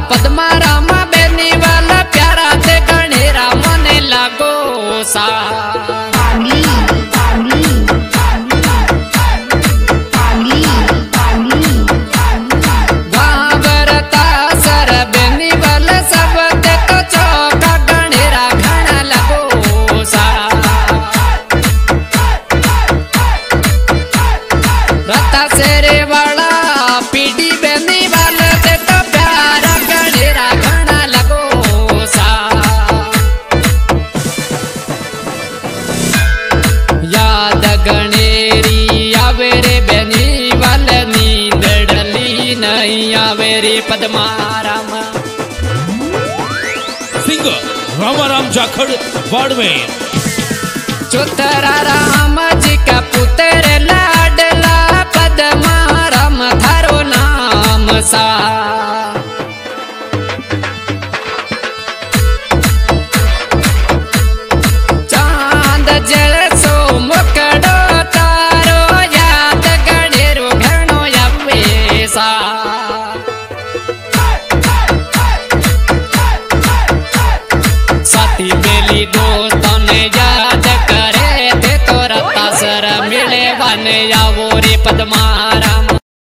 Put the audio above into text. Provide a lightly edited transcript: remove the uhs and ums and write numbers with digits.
पद्मा रामा बेनी वाला प्यारा ते गणेरा मने लागो सा पद्मा रामा सिंगर रामाराम जाखड़ बाड़मेर। चौथरा राम जी का पुत्र लाडला पद्मा राम थारो नाम सा चांद जल सो मुकड़ो तारो याद गणेरो घणो यावे सा साथी बेली